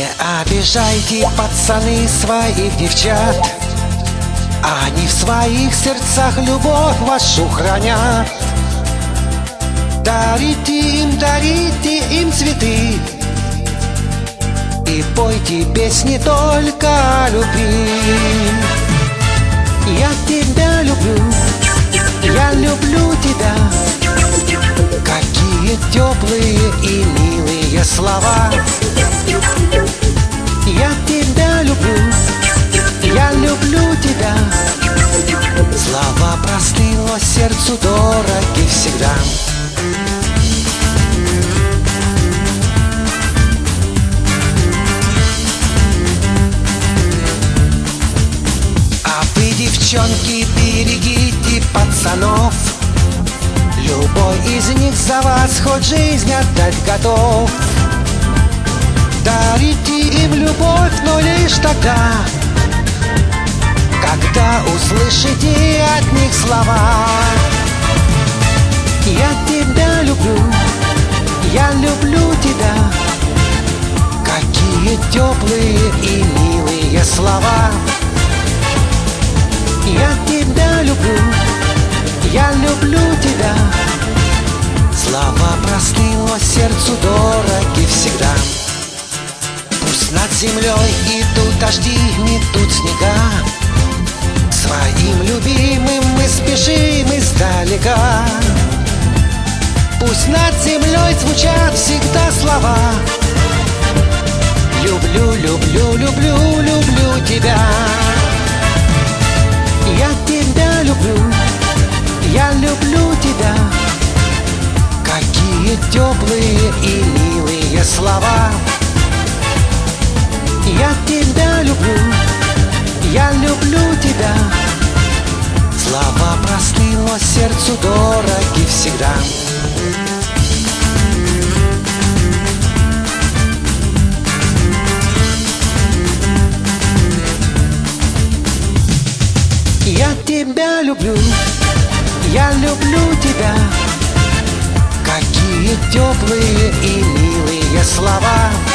Не обижайте, пацаны, своих девчат, они в своих сердцах любовь вашу хранят. Дарите им цветы и пойте песни только о любви. Я тебя люблю, я люблю тебя. Какие теплые и милые слова. Я тебя люблю, я люблю тебя. Слова простые, но сердцу дороги всегда. А вы, девчонки, берегите пацанов. Любой из них за вас хоть жизнь отдать готов. Дарите им любовь, но лишь тогда, когда услышите от них слова. Я тебя люблю, я люблю тебя. Какие теплые и милые слова. Я тебя люблю, я люблю тебя. Слова простые, но сердцу дороги всегда. Пусть над землей идут дожди, метут снега, своим любимым мы спешим издалека. Пусть над землей звучат всегда слова. Люблю, люблю, люблю, люблю тебя. Я тебя люблю, я люблю тебя. Какие теплые и милые слова. Я тебя люблю, я люблю тебя. Слова простые, но сердцу дороги всегда. Я тебя люблю, я люблю тебя. Какие теплые и милые слова.